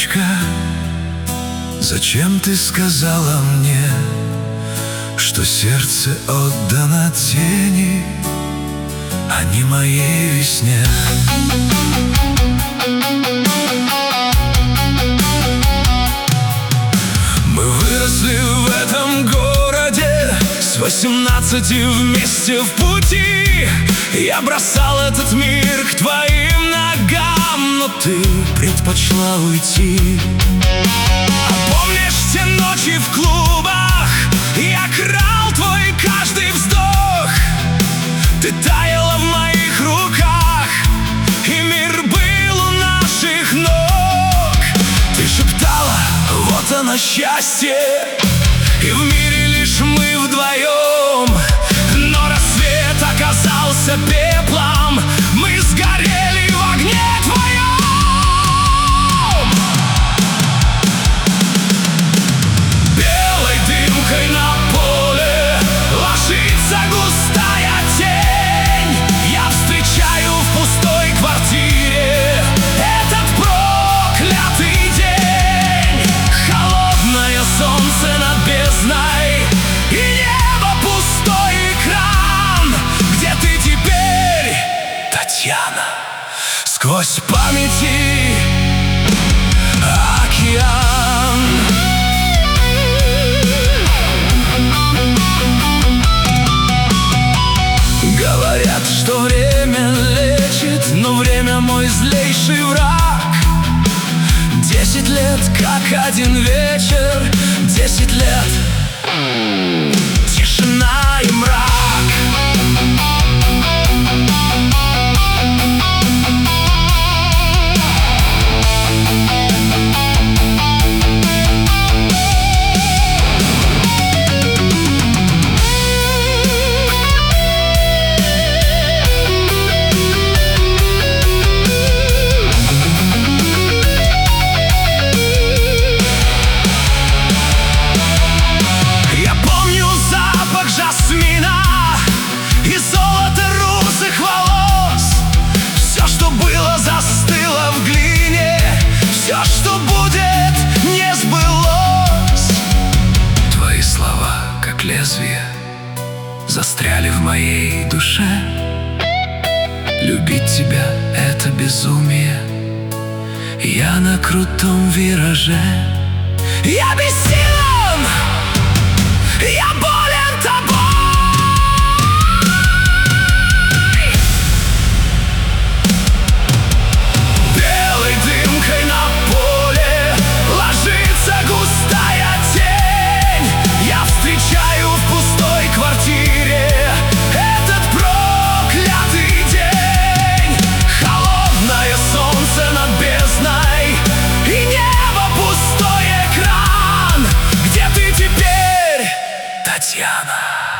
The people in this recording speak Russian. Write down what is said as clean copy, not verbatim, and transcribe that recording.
девочка, зачем ты сказала мне, что сердце отдано тени, а не моей весне? Мы выросли в этом городе с 18 вместе в пути. Я бросал этот мир к твоим ногам, но ты предпочла уйти. А помнишь те ночи в клубах? Я крал твой каждый вздох. Ты таяла в моих руках, и мир был у наших ног. Ты шептала: вот оно счастье, и в мире лишь мы вдвоем. Но рассвет оказался пеплом, мы сгорели в огне твоем. Белой дымкой на поле ложится густая тень. Я встречаю в пустой квартире этот проклятый день. Холодное солнце над бездной, и небо пустой экран. Где ты теперь, Татьяна? Сквозь памяти океан. Говорят, что время лечит, но время мой злейший враг. 10 лет, как один вечер, 10 лет тишина и мрак. Лезвия застряли в моей душе. Любить тебя — это безумие. Я на крутом вираже. Я бессилен, я болен тобой. Белой дымкой на поле ложится густая тень. Я встречаю в пустой квартире этот проклятый день. Холодное солнце над бездной, и небо пустой экран. Где ты теперь, Татьяна?